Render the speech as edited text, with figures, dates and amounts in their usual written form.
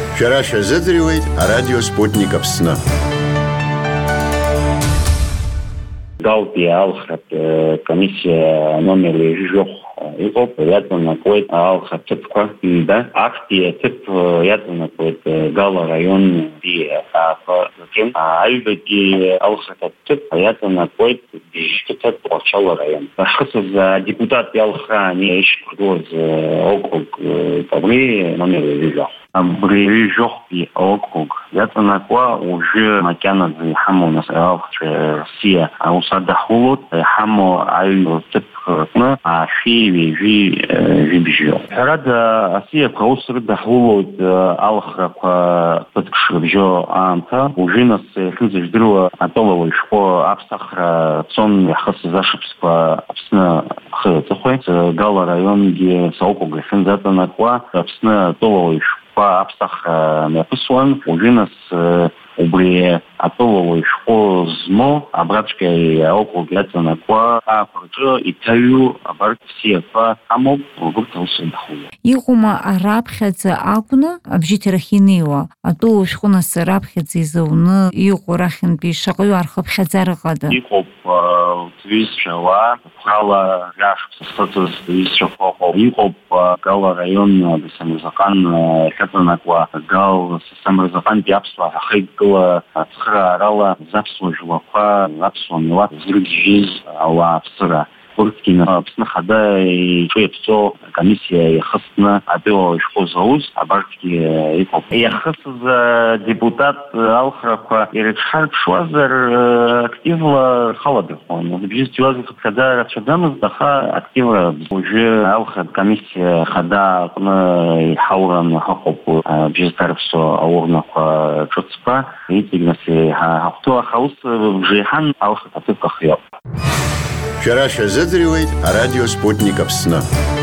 Шәара шәазыӡырҩуеит арадио Спутник Аԥсны. Галти алхратә комиссия номер ҩажәижәохә иҟоуп, иаҵанакуеит алхратә ҭыԥқәа ҩба. Актәи аҭыԥ иаҵанакуеит Гала раион ҳәаақәа рҿы. Аҩбатәи алхратә ҭыԥ иаҵанакуеит Бежьқьаҭа Тҟәарчал раион. Ашхысыз адепутат иалхраан ишьақәыргылаз округ абри номер ҩажәижәохә. Абри ҩажәижәохәтәи округ иаҵанакуа ужәы макьанаӡа иҳамоу нас алхцәа Рсиа аус адаҳулоит, иҳамоу аҩҭыԥ рҟны ашәи ҩажәи жәибжьоуп. Ҳәарада, асиақәа аус рыдаҳулоит алхрақәа ԥыҭк шрыбжьо аамҭа. Ужәы нас иахьынӡажәдыруа атәылауаҩ шәҟәы аԥсахра цон иахысыз ашықәсқәа Аԥсны ахы аҵыхәеит. Гала раионгьы округ иахьынӡаҵанакуа Аԥсны атәылауаҩ шәҟәқәа аԥсахра мҩаԥысуан. Ужәы нас убри атәылауаҩ шәҟәы змоу абраҵәҟьа аокруг иаҵанакуа аақәа рҿы иҭаҩу абарҭ сиақәа амоуп, урҭ аус рыдаҳулоит. Иҟоума раԥхьаӡа акәны абжьыҭарахь инеиуа атәылауаҩ шәҟәы нас раԥхьаӡа изауны иҟоу рахьынтәи шаҟаҩ архыԥхьаӡара ҟада? Иҟоуп ҩызцәа ауаа, ԥхала жәашықәса зхыҵыз ҩызцәақәа ыҟоуп. Иҟоуп Гала раион Самырзаҟан иахьаҵанакуа Гал Самырзаҟантәи аԥсуаа ҳахеидкыла ацхыраарала заԥсуа жәлақәа, аԥсуа милаҭ зрыгьежьыз ауаа ԥсыра. Урҭгьы Аԥсны Хада иҿы иаԥҵо комиссиа иахысны атәылауаҩ шәҟәы зауз абарҭгьы иҟоуп. Иахысыз депутат алхрақәа ирыҽҳарԥшуазар активла рхаладырхуан. Бжьыс џьуаз ихыԥхьаӡа рацәаӡамызт, аха активра ужәы алхратә комиссиа Хада аҟны иҳауран ҳаҟоуп бжьызҭарԥсо аурнақәа ҿыцқәа. Иҵегь нас ҳахәҭоу, аха ус бжеиҳан алхратә аҭыԥ ахиоуп. Шәара шәазыӡырҩуеит арадио Спутник Аԥсны.